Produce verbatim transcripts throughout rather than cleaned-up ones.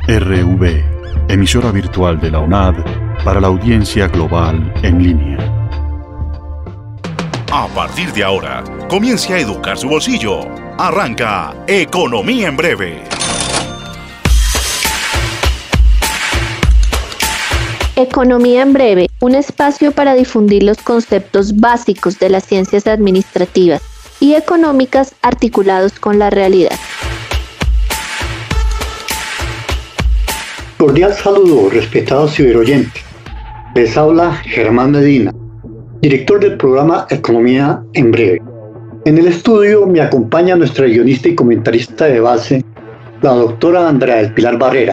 R V, emisora virtual de la U N A D para la audiencia global en línea. A partir de ahora, comience a educar su bolsillo. Arranca Economía en Breve. Economía en Breve, un espacio para difundir los conceptos básicos de las ciencias administrativas y económicas articulados con la realidad. Cordial saludo, respetados ciberoyentes. Les habla Germán Medina, director del programa Economía en Breve. En el estudio me acompaña nuestra guionista y comentarista de base, la doctora Andrea del Pilar Barrera,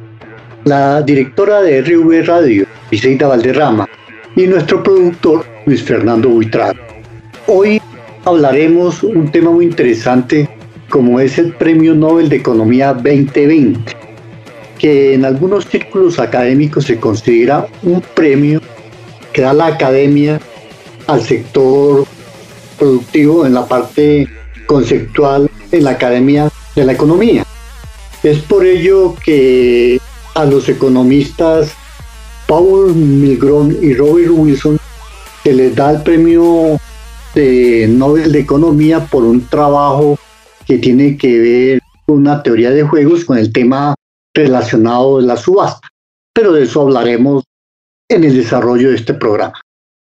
la directora de R V Radio, Briseida Valderrama, y nuestro productor, Luis Fernando Buitrago. Hoy hablaremos un tema muy interesante, como es el Premio Nobel de Economía veinte veinte, que en algunos círculos académicos se considera un premio que da la academia al sector productivo en la parte conceptual en la Academia de la Economía. Es por ello que a los economistas Paul Milgrom y Robert Wilson se les da el premio de Nobel de Economía por un trabajo que tiene que ver con una teoría de juegos con el tema relacionado de la subasta. Pero de eso hablaremos en el desarrollo de este programa.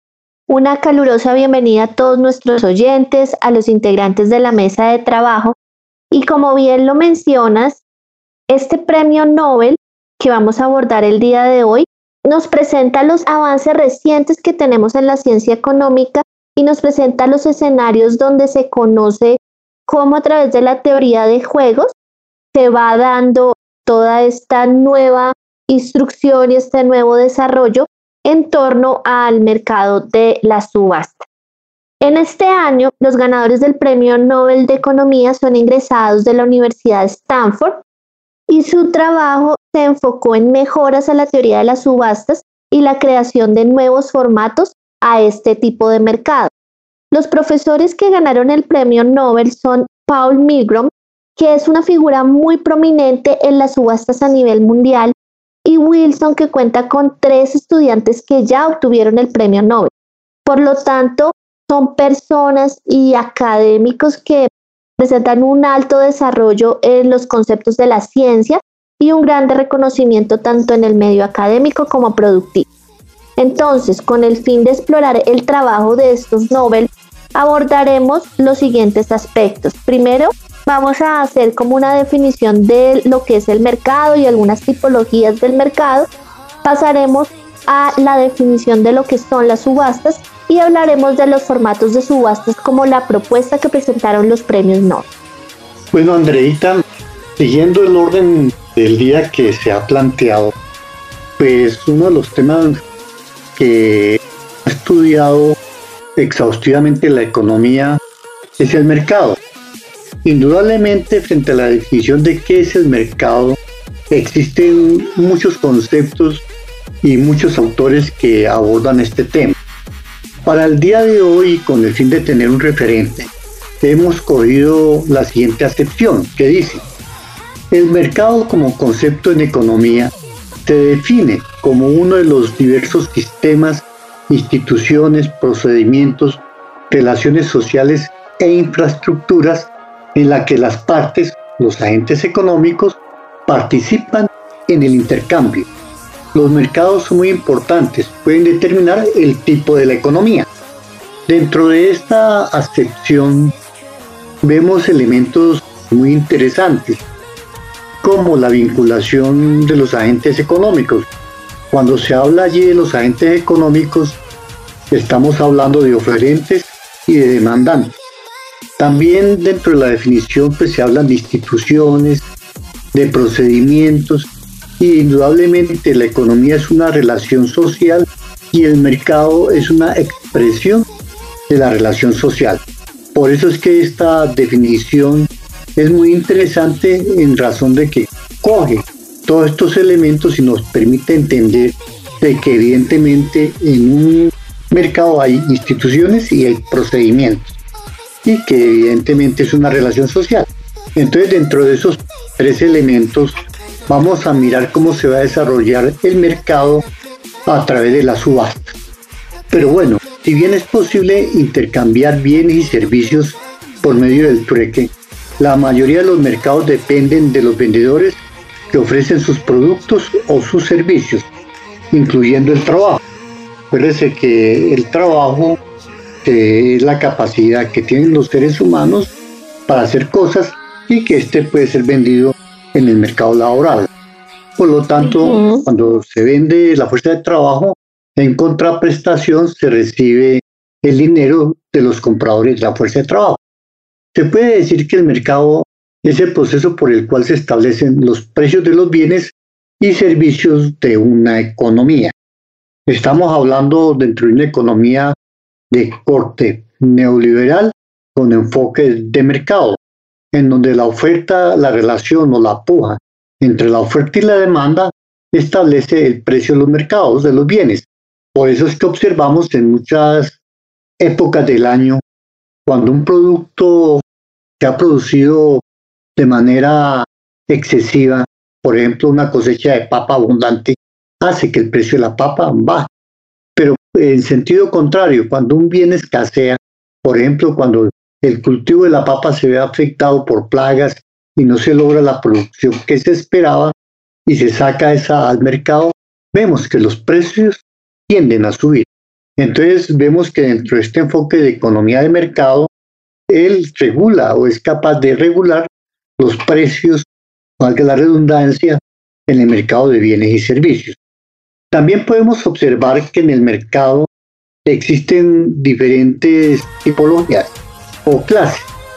Una calurosa bienvenida a todos nuestros oyentes, a los integrantes de la mesa de trabajo. Y como bien lo mencionas, este premio Nobel que vamos a abordar el día de hoy nos presenta los avances recientes que tenemos en la ciencia económica y nos presenta los escenarios donde se conoce cómo a través de la teoría de juegos se va dando toda esta nueva instrucción y este nuevo desarrollo en torno al mercado de la subasta. En este año, los ganadores del Premio Nobel de Economía son egresados de la Universidad de Stanford y su trabajo se enfocó en mejoras a la teoría de las subastas y la creación de nuevos formatos a este tipo de mercado. Los profesores que ganaron el Premio Nobel son Paul Milgrom, que es una figura muy prominente en las subastas a nivel mundial, y Wilson, que cuenta con tres estudiantes que ya obtuvieron el Premio Nobel. Por lo tanto, son personas y académicos que presentan un alto desarrollo en los conceptos de la ciencia y un gran reconocimiento tanto en el medio académico como productivo. Entonces, con el fin de explorar el trabajo de estos Nobel, abordaremos los siguientes aspectos. Primero, vamos a hacer como una definición de lo que es el mercado y algunas tipologías del mercado. Pasaremos a la definición de lo que son las subastas y hablaremos de los formatos de subastas como la propuesta que presentaron los premios Nobel. Bueno, Andreita, siguiendo el orden del día que se ha planteado, pues uno de los temas que ha estudiado exhaustivamente la economía es el mercado. Indudablemente, frente a la definición de qué es el mercado, existen muchos conceptos y muchos autores que abordan este tema. Para el día de hoy, con el fin de tener un referente, hemos cogido la siguiente acepción, que dice: el mercado como concepto en economía se define como uno de los diversos sistemas, instituciones, procedimientos, relaciones sociales e infraestructuras en la que las partes, los agentes económicos, participan en el intercambio. Los mercados son muy importantes, pueden determinar el tipo de la economía. Dentro de esta acepción vemos elementos muy interesantes, como la vinculación de los agentes económicos. Cuando se habla allí de los agentes económicos, estamos hablando de oferentes y de demandantes. También dentro de la definición pues, se hablan de instituciones, de procedimientos, y indudablemente la economía es una relación social y el mercado es una expresión de la relación social. Por eso es que esta definición es muy interesante en razón de que coge todos estos elementos y nos permite entender de que evidentemente en un mercado hay instituciones y hay procedimientos y que evidentemente es una relación social. Entonces, dentro de esos tres elementos vamos a mirar cómo se va a desarrollar el mercado a través de la subasta. Pero bueno, si bien es posible intercambiar bienes y servicios por medio del trueque, la mayoría de los mercados dependen de los vendedores que ofrecen sus productos o sus servicios, incluyendo el trabajo. Acuérdense que el trabajo eh, es la capacidad que tienen los seres humanos para hacer cosas y que este puede ser vendido en el mercado laboral. Por lo tanto, uh-huh. cuando se vende la fuerza de trabajo, en contraprestación se recibe el dinero de los compradores de la fuerza de trabajo. Se puede decir que el mercado es el proceso por el cual se establecen los precios de los bienes y servicios de una economía. Estamos hablando dentro de una economía de corte neoliberal con enfoque de mercado, en donde la oferta, la relación o la puja entre la oferta y la demanda establece el precio de los mercados de los bienes. Por eso es que observamos en muchas épocas del año, cuando un producto se ha producido de manera excesiva, por ejemplo, una cosecha de papa abundante, hace que el precio de la papa baje. Pero en sentido contrario, cuando un bien escasea, por ejemplo, cuando el cultivo de la papa se ve afectado por plagas y no se logra la producción que se esperaba y se saca esa al mercado, vemos que los precios tienden a subir. Entonces vemos que dentro de este enfoque de economía de mercado, él regula o es capaz de regular los precios, valga la redundancia, en el mercado de bienes y servicios. También podemos observar que en el mercado existen diferentes tipologías o clases.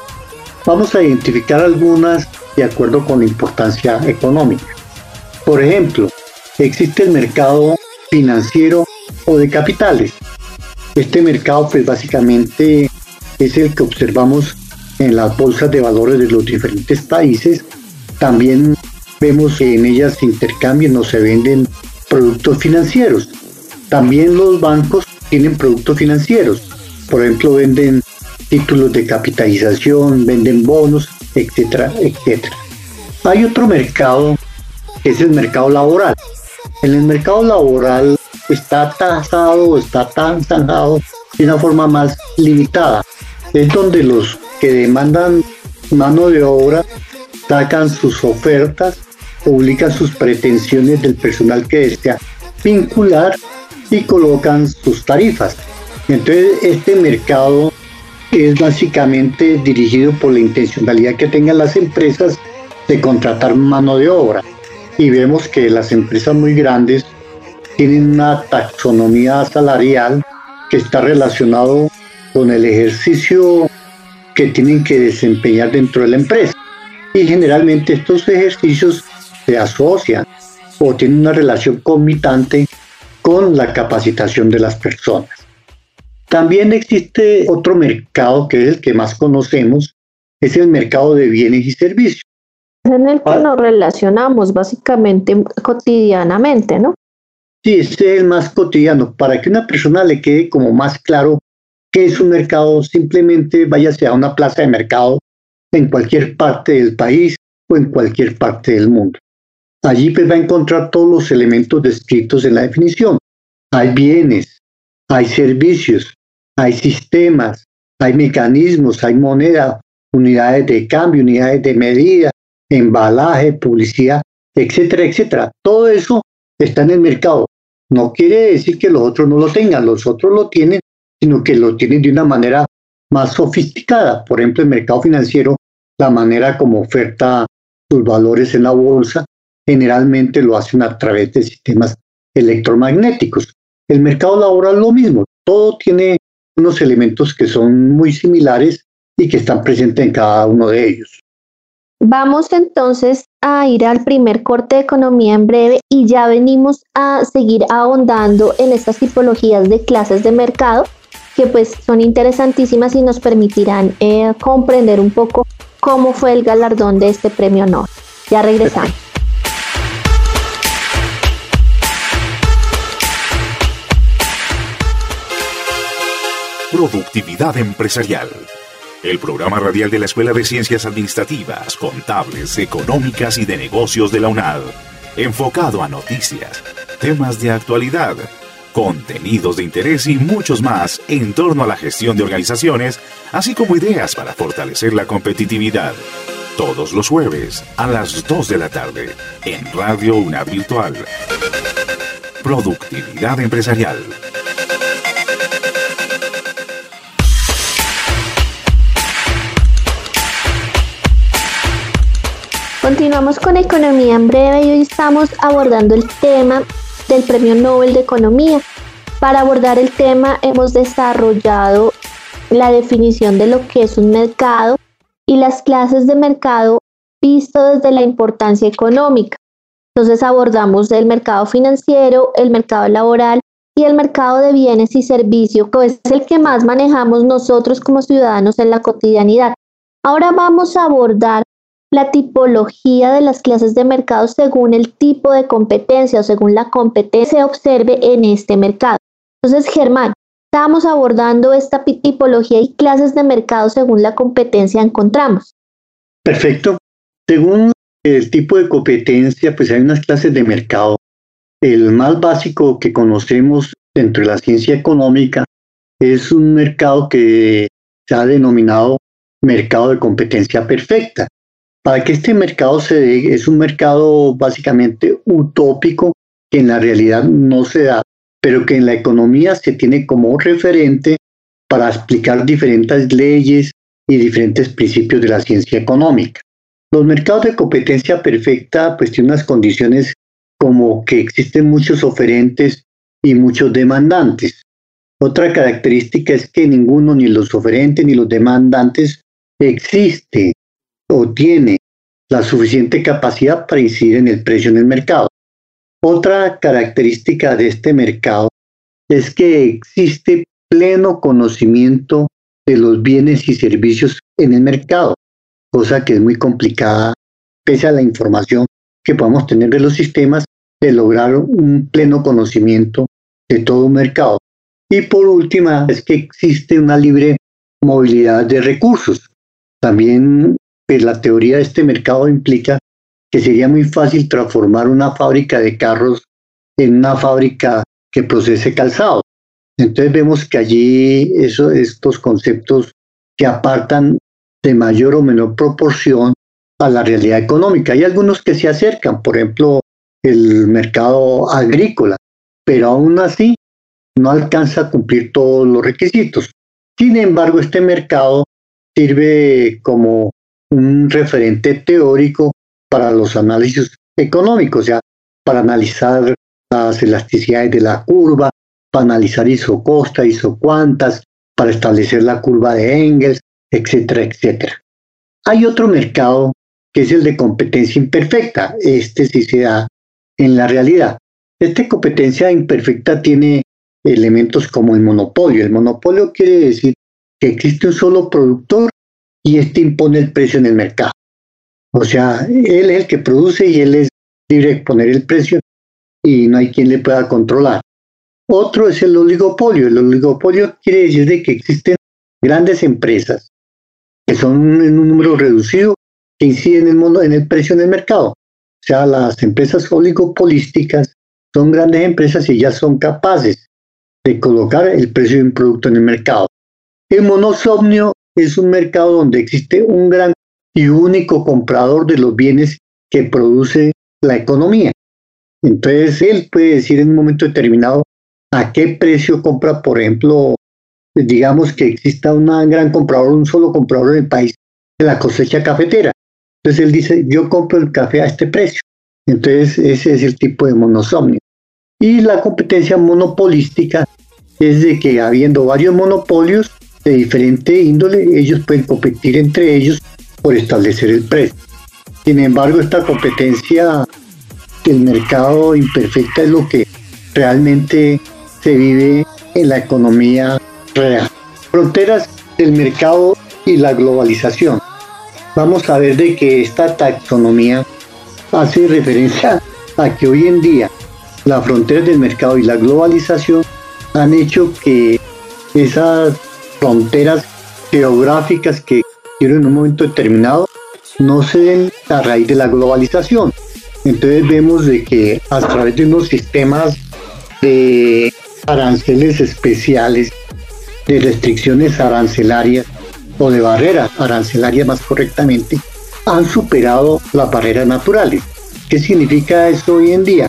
Vamos a identificar algunas de acuerdo con la importancia económica. Por ejemplo, existe el mercado financiero o de capitales. Este mercado pues básicamente es el que observamos en las bolsas de valores de los diferentes países. También vemos que en ellas se intercambian o se venden productos financieros. También los bancos tienen productos financieros. Por ejemplo, venden títulos de capitalización, venden bonos, etcétera, etcétera. Hay otro mercado que es el mercado laboral. En el mercado laboral está tasado, está tan zanjado de una forma más limitada. Es donde los que demandan mano de obra sacan sus ofertas, publican sus pretensiones del personal que desea vincular y colocan sus tarifas. Entonces este mercado es básicamente dirigido por la intencionalidad que tengan las empresas de contratar mano de obra. Y vemos que las empresas muy grandes tienen una taxonomía salarial que está relacionado con el ejercicio que tienen que desempeñar dentro de la empresa. Y generalmente estos ejercicios se asocian o tienen una relación conmitante con la capacitación de las personas. También existe otro mercado que es el que más conocemos, es el mercado de bienes y servicios. En el que ah, nos relacionamos básicamente cotidianamente, ¿no? Sí, ese es el más cotidiano. Para que a una persona le quede como más claro qué es un mercado, simplemente váyase a una plaza de mercado en cualquier parte del país o en cualquier parte del mundo. Allí pues va a encontrar todos los elementos descritos en la definición. Hay bienes, hay servicios, hay sistemas, hay mecanismos, hay moneda, unidades de cambio, unidades de medida, embalaje, publicidad, etcétera, etcétera. Todo eso está en el mercado. No quiere decir que los otros no lo tengan, los otros lo tienen, sino que lo tienen de una manera más sofisticada. Por ejemplo, el mercado financiero, la manera como oferta sus valores en la bolsa, generalmente lo hacen a través de sistemas electromagnéticos. El mercado laboral lo mismo, todo tiene unos elementos que son muy similares y que están presentes en cada uno de ellos. Vamos entonces a ir al primer corte de economía en breve y ya venimos a seguir ahondando en estas tipologías de clases de mercado que pues son interesantísimas y nos permitirán eh, comprender un poco cómo fue el galardón de este premio Nobel. Ya regresamos. Productividad empresarial. el programa radial de la Escuela de Ciencias Administrativas, Contables, Económicas y de Negocios de la UNAD, enfocado a noticias, temas de actualidad, contenidos de interés y muchos más en torno a la gestión de organizaciones, así como ideas para fortalecer la competitividad. Todos los jueves a las dos de la tarde en Radio UNAD Virtual. Productividad empresarial. Continuamos con Economía en Breve y hoy estamos abordando el tema del Premio Nobel de Economía. Para abordar el tema hemos desarrollado la definición de lo que es un mercado y las clases de mercado visto desde la importancia económica. Entonces abordamos el mercado financiero, el mercado laboral y el mercado de bienes y servicios, que es el que más manejamos nosotros como ciudadanos en la cotidianidad. Ahora vamos a abordar la tipología de las clases de mercado según el tipo de competencia o según la competencia que se observe en este mercado. Entonces, Germán, estamos abordando esta tipología y clases de mercado según la competencia encontramos. Perfecto. Según el tipo de competencia, pues hay unas clases de mercado. El más básico que conocemos dentro de la ciencia económica es un mercado que se ha denominado mercado de competencia perfecta. Para que este mercado se dé, es un mercado básicamente utópico que en la realidad no se da, pero que en la economía se tiene como referente para explicar diferentes leyes y diferentes principios de la ciencia económica. Los mercados de competencia perfecta pues tienen unas condiciones como que existen muchos oferentes y muchos demandantes. Otra característica es que ninguno, ni los oferentes ni los demandantes, existe o tiene la suficiente capacidad para incidir en el precio en el mercado. Otra característica de este mercado es que existe pleno conocimiento de los bienes y servicios en el mercado, cosa que es muy complicada, pese a la información que podamos tener de los sistemas, de lograr un pleno conocimiento de todo un mercado. Y por última, es que existe una libre movilidad de recursos. También pues, la teoría de este mercado implica que sería muy fácil transformar una fábrica de carros en una fábrica que procese calzado. Entonces vemos que allí eso, estos conceptos que apartan de mayor o menor proporción a la realidad económica. Hay algunos que se acercan, por ejemplo, el mercado agrícola, pero aún así no alcanza a cumplir todos los requisitos. Sin embargo, este mercado sirve como un referente teórico para los análisis económicos, o sea, para analizar las elasticidades de la curva, para analizar isocosta, isocuantas, para establecer la curva de Engels, etcétera, etcétera. Hay otro mercado que es el de competencia imperfecta. Este sí se da en la realidad. Esta competencia imperfecta tiene elementos como el monopolio. El monopolio quiere decir que existe un solo productor y este impone el precio en el mercado. O sea, él es el que produce y él es libre de poner el precio y no hay quien le pueda controlar. Otro es el oligopolio. El oligopolio quiere decir de que existen grandes empresas que son en un número reducido que inciden en el, en el precio en el mercado. O sea, las empresas oligopolísticas son grandes empresas y ellas son capaces de colocar el precio de un producto en el mercado. El monosomnio es un mercado donde existe un gran y único comprador de los bienes que produce la economía. Entonces, él puede decir en un momento determinado a qué precio compra, por ejemplo, digamos que exista un gran comprador, un solo comprador en el país de la cosecha cafetera. Entonces, él dice, yo compro el café a este precio. Entonces, ese es el tipo de monosomnio. Y la competencia monopolística es de que habiendo varios monopolios de diferente índole, ellos pueden competir entre ellos por establecer el precio. Sin embargo, esta competencia del mercado imperfecta es lo que realmente se vive en la economía real. Fronteras del mercado y la globalización. Vamos a ver de que esta taxonomía hace referencia a que hoy en día las fronteras del mercado y la globalización han hecho que esas fronteras geográficas que quiero en un momento determinado no se den a raíz de la globalización. Entonces vemos de que a través de unos sistemas de aranceles especiales, de restricciones arancelarias o de barreras arancelarias más correctamente, han superado las barreras naturales. ¿Qué significa eso hoy en día?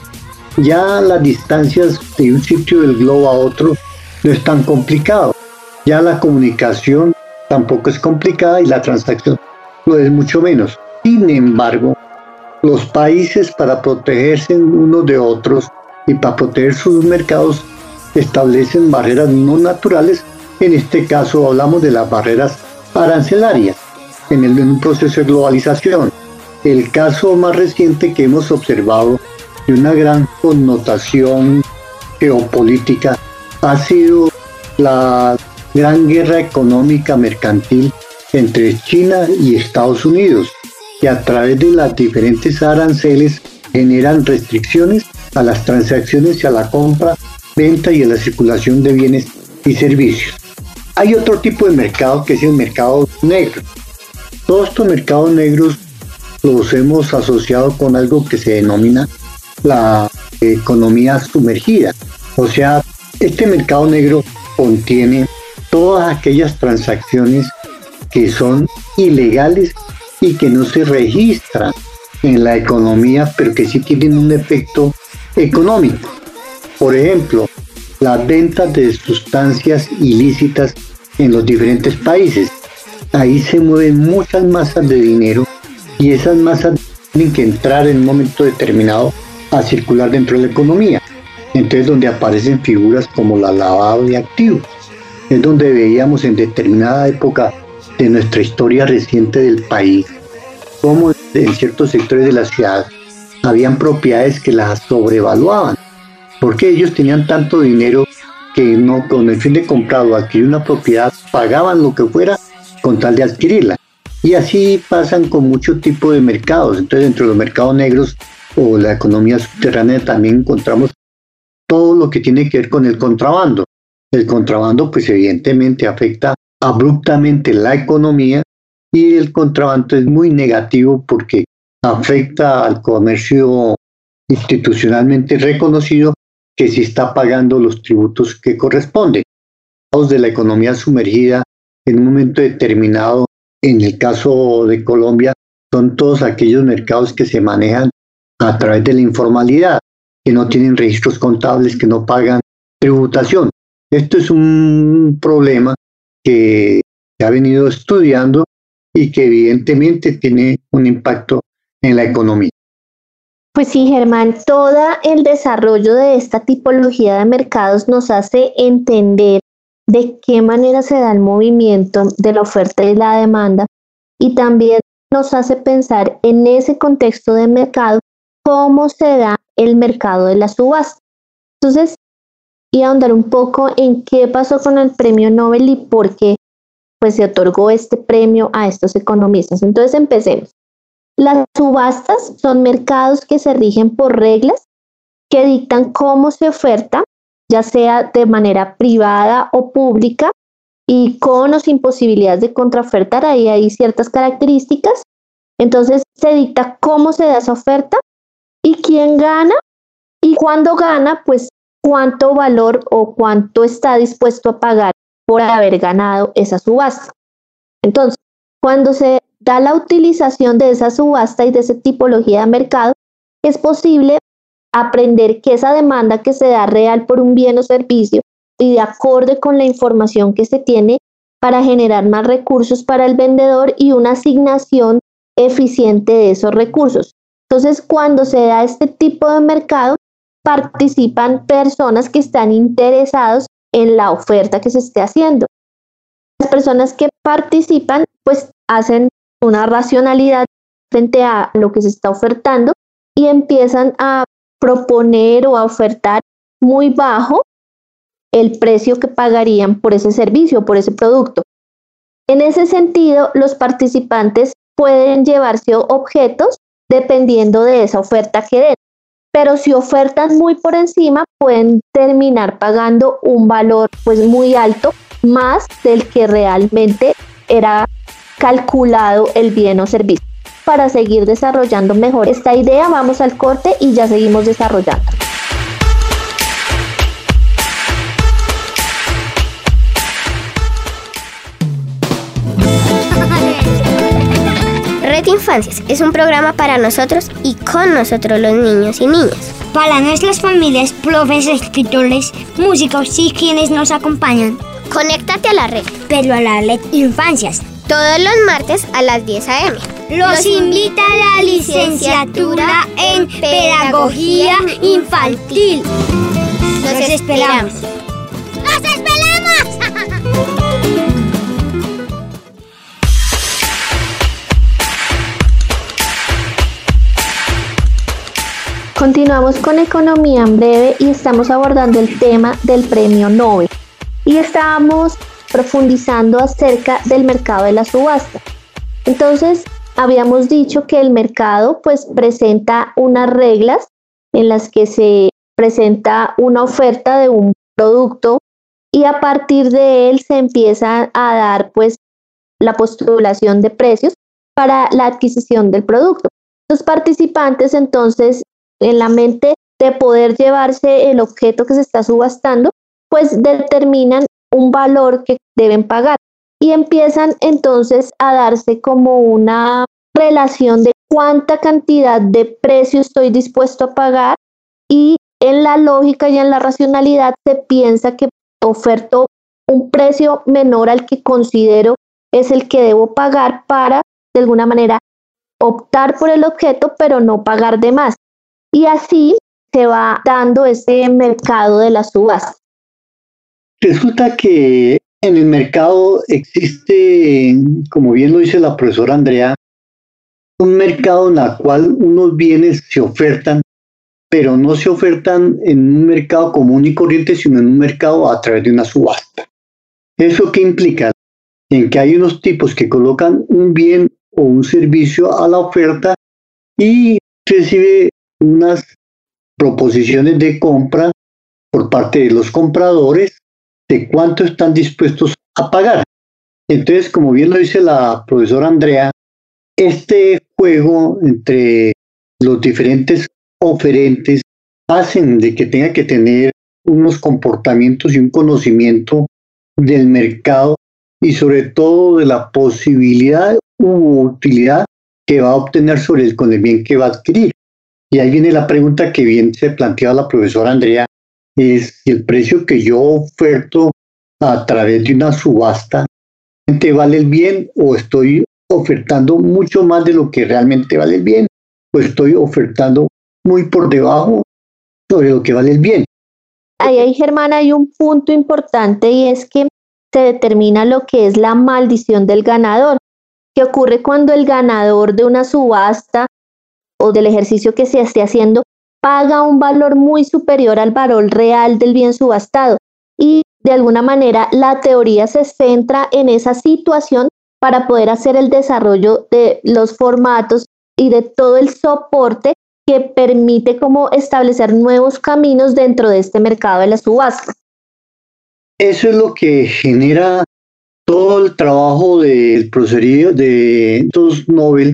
Ya las distancias de un sitio del globo a otro no es tan complicado. Ya la comunicación tampoco es complicada y la transacción lo es mucho menos. Sin embargo, los países, para protegerse unos de otros y para proteger sus mercados, establecen barreras no naturales. En este caso hablamos de las barreras arancelarias en, el, en un proceso de globalización. El caso más reciente que hemos observado de una gran connotación geopolítica ha sido la gran guerra económica mercantil entre China y Estados Unidos, que a través de las diferentes aranceles generan restricciones a las transacciones y a la compra, venta y a la circulación de bienes y servicios. Hay otro tipo de mercado que es el mercado negro. Todos estos mercados negros los hemos asociado con algo que se denomina la economía sumergida. O sea, este mercado negro contiene todas aquellas transacciones que son ilegales y que no se registran en la economía, pero que sí tienen un efecto económico. Por ejemplo, las ventas de sustancias ilícitas en los diferentes países. Ahí se mueven muchas masas de dinero y esas masas tienen que entrar en un momento determinado a circular dentro de la economía. Entonces, donde aparecen figuras como la lavado de activos, es donde veíamos en determinada época de nuestra historia reciente del país cómo en ciertos sectores de la ciudad habían propiedades que las sobrevaluaban, porque ellos tenían tanto dinero que no, con el fin de comprar o adquirir una propiedad, pagaban lo que fuera con tal de adquirirla. Y así pasan con mucho tipo de mercados. Entonces, dentro de los mercados negros o la economía subterránea también encontramos todo lo que tiene que ver con el contrabando. El contrabando, pues evidentemente afecta abruptamente la economía, y el contrabando es muy negativo porque afecta al comercio institucionalmente reconocido que sí está pagando los tributos que corresponden. De la economía sumergida, en un momento determinado, en el caso de Colombia, son todos aquellos mercados que se manejan a través de la informalidad, que no tienen registros contables, que no pagan tributación. Esto es un problema que se ha venido estudiando y que evidentemente tiene un impacto en la economía. Pues sí, Germán, todo el desarrollo de esta tipología de mercados nos hace entender de qué manera se da el movimiento de la oferta y la demanda, y también nos hace pensar en ese contexto de mercado cómo se da el mercado de la subasta. Entonces, y ahondar un poco en qué pasó con el premio Nobel y por qué pues, se otorgó este premio a estos economistas. Entonces, empecemos. Las subastas son mercados que se rigen por reglas que dictan cómo se oferta, ya sea de manera privada o pública, y con o sin posibilidades de contraofertar. Ahí hay ciertas características. Entonces, se dicta cómo se da esa oferta y quién gana, y cuando gana, pues cuánto valor o cuánto está dispuesto a pagar por haber ganado esa subasta. Entonces, cuando se da la utilización de esa subasta y de esa tipología de mercado, es posible aprender que esa demanda que se da real por un bien o servicio y de acorde con la información que se tiene para generar más recursos para el vendedor y una asignación eficiente de esos recursos. Entonces, cuando se da este tipo de mercado, participan personas que están interesados en la oferta que se esté haciendo. Las personas que participan, pues, hacen una racionalidad frente a lo que se está ofertando y empiezan a proponer o a ofertar muy bajo el precio que pagarían por ese servicio, por ese producto. En ese sentido, los participantes pueden llevarse objetos dependiendo de esa oferta que den, pero si ofertan muy por encima, pueden terminar pagando un valor pues muy alto, más del que realmente era calculado el bien o servicio. Para seguir desarrollando mejor esta idea, vamos al corte y ya seguimos desarrollando. Red Infancias es un programa para nosotros y con nosotros los niños y niñas. Para nuestras familias, profes, escritores, músicos y quienes nos acompañan. Conéctate a la red, pero a la Red Infancias. Todos los martes a las diez a eme. Los invita a la licenciatura en Pedagogía Infantil. Los esperamos. ¡Los esperamos! Continuamos con Economía en Breve y estamos abordando el tema del Premio Nobel. Y estábamos profundizando acerca del mercado de la subasta. Entonces, habíamos dicho que el mercado pues presenta unas reglas en las que se presenta una oferta de un producto y a partir de él se empieza a dar pues la postulación de precios para la adquisición del producto. Los participantes entonces, en la mente de poder llevarse el objeto que se está subastando, pues determinan un valor que deben pagar y empiezan entonces a darse como una relación de cuánta cantidad de precio estoy dispuesto a pagar, y en la lógica y en la racionalidad se piensa que oferto un precio menor al que considero es el que debo pagar para de alguna manera optar por el objeto pero no pagar de más, y así se va dando ese mercado de la subasta. Resulta que en el mercado existe, como bien lo dice la profesora Andrea, un mercado en el cual unos bienes se ofertan, pero no se ofertan en un mercado común y corriente, sino en un mercado a través de una subasta. ¿Eso qué implica? En que hay unos tipos que colocan un bien o un servicio a la oferta y recibe unas proposiciones de compra por parte de los compradores de cuánto están dispuestos a pagar. Entonces, como bien lo dice la profesora Andrea, este juego entre los diferentes oferentes hacen de que tenga que tener unos comportamientos y un conocimiento del mercado y sobre todo de la posibilidad u utilidad que va a obtener sobre el, con el bien que va a adquirir. Y ahí viene la pregunta que bien se planteaba la profesora Andrea, es si el precio que yo oferto a través de una subasta realmente vale el bien, o estoy ofertando mucho más de lo que realmente vale el bien, o estoy ofertando muy por debajo sobre lo que vale el bien. Ahí, ahí Germán, hay un punto importante y es que se determina lo que es la maldición del ganador, que ocurre cuando el ganador de una subasta o del ejercicio que se esté haciendo paga un valor muy superior al valor real del bien subastado, y de alguna manera la teoría se centra en esa situación para poder hacer el desarrollo de los formatos y de todo el soporte que permite como establecer nuevos caminos dentro de este mercado de la subasta. Eso es lo que genera todo el trabajo del procedimiento de estos Nobel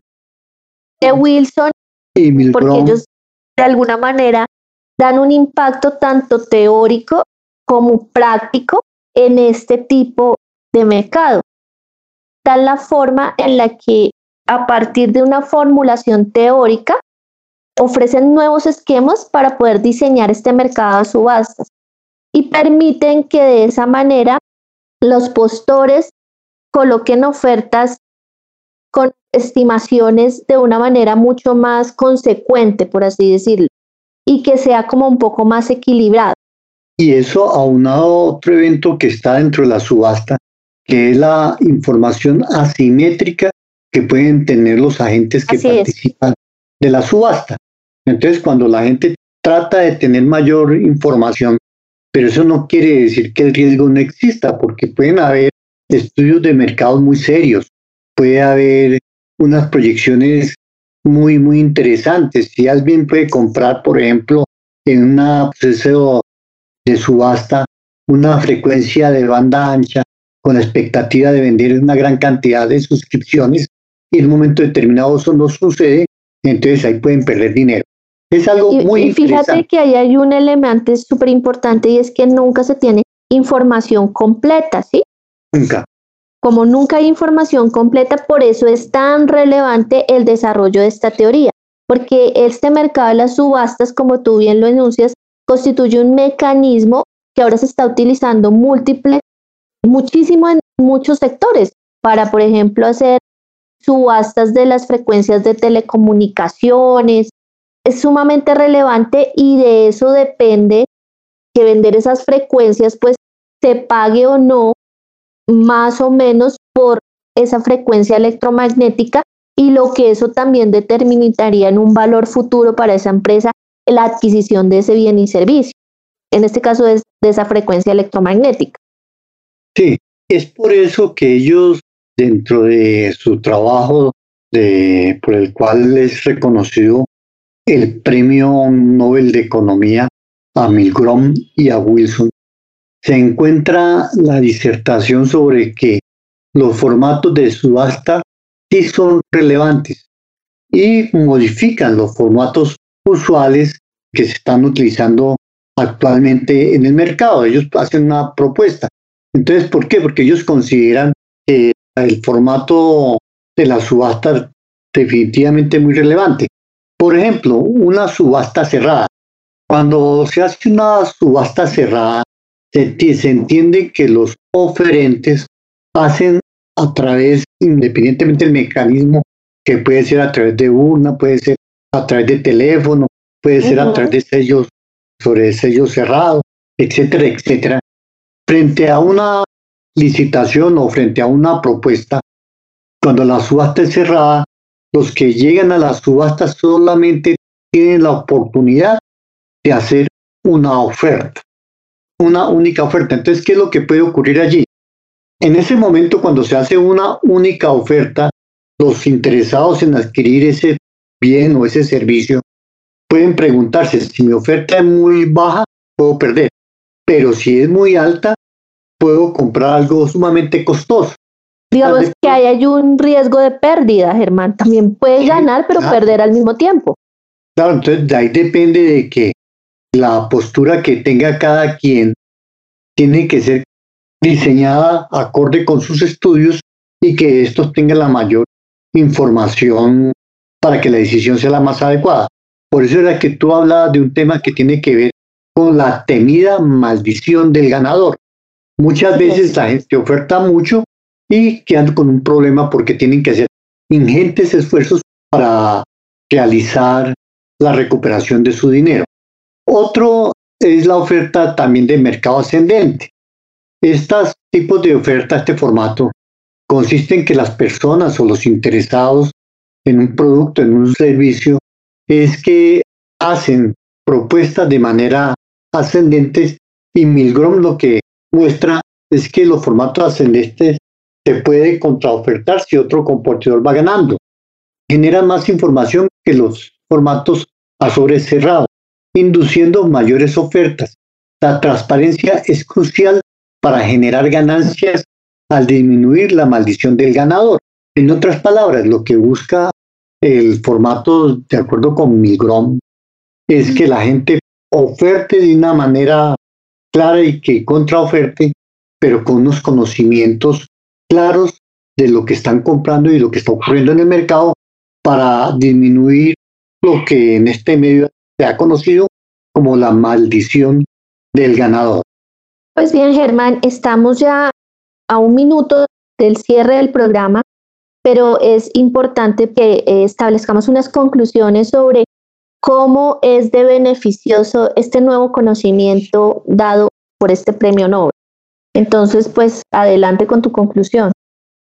de Wilson y Milgrom, porque ellos de alguna manera dan un impacto tanto teórico como práctico en este tipo de mercado. Tal la forma en la que a partir de una formulación teórica ofrecen nuevos esquemas para poder diseñar este mercado de subastas y permiten que de esa manera los postores coloquen ofertas con estimaciones de una manera mucho más consecuente, por así decirlo, y que sea como un poco más equilibrado. Y eso aunado a otro evento que está dentro de la subasta, que es la información asimétrica que pueden tener los agentes que Así participan es. de la subasta. Entonces, cuando la gente trata de tener mayor información, pero eso no quiere decir que el riesgo no exista, porque pueden haber estudios de mercados muy serios, puede haber unas proyecciones muy, muy interesantes. Si alguien puede comprar, por ejemplo, en un proceso de subasta, una frecuencia de banda ancha con la expectativa de vender una gran cantidad de suscripciones y en un momento determinado eso no sucede, entonces ahí pueden perder dinero. Es algo y, muy y fíjate interesante. que ahí hay un elemento súper importante y es que nunca se tiene información completa, ¿sí? Nunca. Como nunca hay información completa, por eso es tan relevante el desarrollo de esta teoría, porque este mercado de las subastas, como tú bien lo enuncias, constituye un mecanismo que ahora se está utilizando múltiple, muchísimo en muchos sectores, para, por ejemplo, hacer subastas de las frecuencias de telecomunicaciones. Es sumamente relevante y de eso depende que vender esas frecuencias, pues, se pague o no más o menos por esa frecuencia electromagnética y lo que eso también determinaría en un valor futuro para esa empresa la adquisición de ese bien y servicio. En este caso es de esa frecuencia electromagnética. Sí, es por eso que ellos, dentro de su trabajo de, por el cual es reconocido el Premio Nobel de Economía a Milgrom y a Wilson, se encuentra la disertación sobre que los formatos de subasta sí son relevantes y modifican los formatos usuales que se están utilizando actualmente en el mercado. Ellos hacen una propuesta. Entonces, ¿por qué? Porque ellos consideran que el formato de la subasta definitivamente es muy relevante. Por ejemplo, una subasta cerrada. Cuando se hace una subasta cerrada, se, se entiende que los oferentes hacen a través, independientemente del mecanismo, que puede ser a través de urna, puede ser a través de teléfono, puede ser uh-huh. a través de sellos, sobre sellos cerrados, etcétera, etcétera. Frente a una licitación o frente a una propuesta, cuando la subasta es cerrada, los que llegan a la subasta solamente tienen la oportunidad de hacer una oferta, una única oferta. Entonces, ¿qué es lo que puede ocurrir allí? En ese momento, cuando se hace una única oferta, los interesados en adquirir ese bien o ese servicio pueden preguntarse, si mi oferta es muy baja, puedo perder, pero si es muy alta, puedo comprar algo sumamente costoso. Digamos que ahí hay un riesgo de pérdida, Germán. También puedes ganar, pero claro, perder al mismo tiempo. Claro, entonces de ahí depende de que la postura que tenga cada quien tiene que ser diseñada acorde con sus estudios y que estos tengan la mayor información para que la decisión sea la más adecuada. Por eso era que tú hablabas de un tema que tiene que ver con la temida maldición del ganador. Muchas veces la gente oferta mucho y quedan con un problema porque tienen que hacer ingentes esfuerzos para realizar la recuperación de su dinero. Otro es la oferta también de mercado ascendente. Estos tipos de oferta, este formato, consiste en que las personas o los interesados en un producto, en un servicio, es que hacen propuestas de manera ascendente y Milgrom lo que muestra es que los formatos ascendentes se puede contraofertar si otro competidor va ganando. Genera más información que los formatos a sobre cerrado, induciendo mayores ofertas. La transparencia es crucial para generar ganancias al disminuir la maldición del ganador. En otras palabras, lo que busca el formato, de acuerdo con Milgrom, es que la gente oferte de una manera clara y que contraoferte, pero con unos conocimientos claros de lo que están comprando y lo que está ocurriendo en el mercado para disminuir lo que en este medio se ha conocido como la maldición del ganador. Pues bien, Germán, estamos ya a un minuto del cierre del programa, pero es importante que eh, establezcamos unas conclusiones sobre cómo es de beneficioso este nuevo conocimiento dado por este premio Nobel. Entonces, pues, adelante con tu conclusión.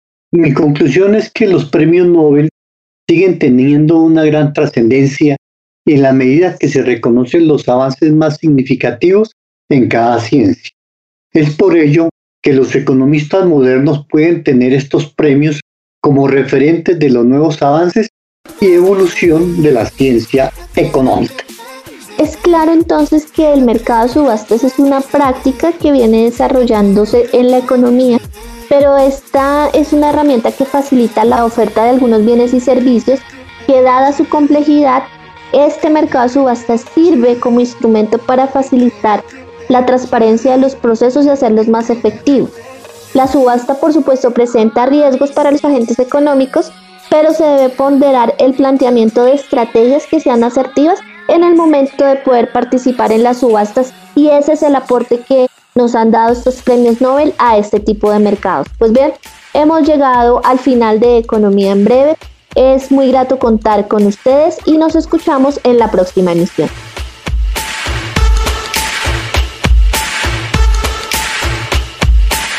Mi conclusión es que los premios Nobel siguen teniendo una gran trascendencia en la medida que se reconocen los avances más significativos en cada ciencia. Es por ello que los economistas modernos pueden tener estos premios como referentes de los nuevos avances y evolución de la ciencia económica. Es claro entonces que el mercado de subastas es una práctica que viene desarrollándose en la economía pero esta es una herramienta que facilita la oferta de algunos bienes y servicios que, dada su complejidad, este mercado de subastas sirve como instrumento para facilitar la transparencia de los procesos y hacerlos más efectivos. La subasta, por supuesto, presenta riesgos para los agentes económicos, pero se debe ponderar el planteamiento de estrategias que sean asertivas en el momento de poder participar en las subastas, y ese es el aporte que nos han dado estos premios Nobel a este tipo de mercados. Pues bien, hemos llegado al final de Economía en Breve. Es muy grato contar con ustedes y nos escuchamos en la próxima emisión.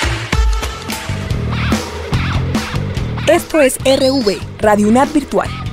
Esto es R V, Radio UNAD Virtual.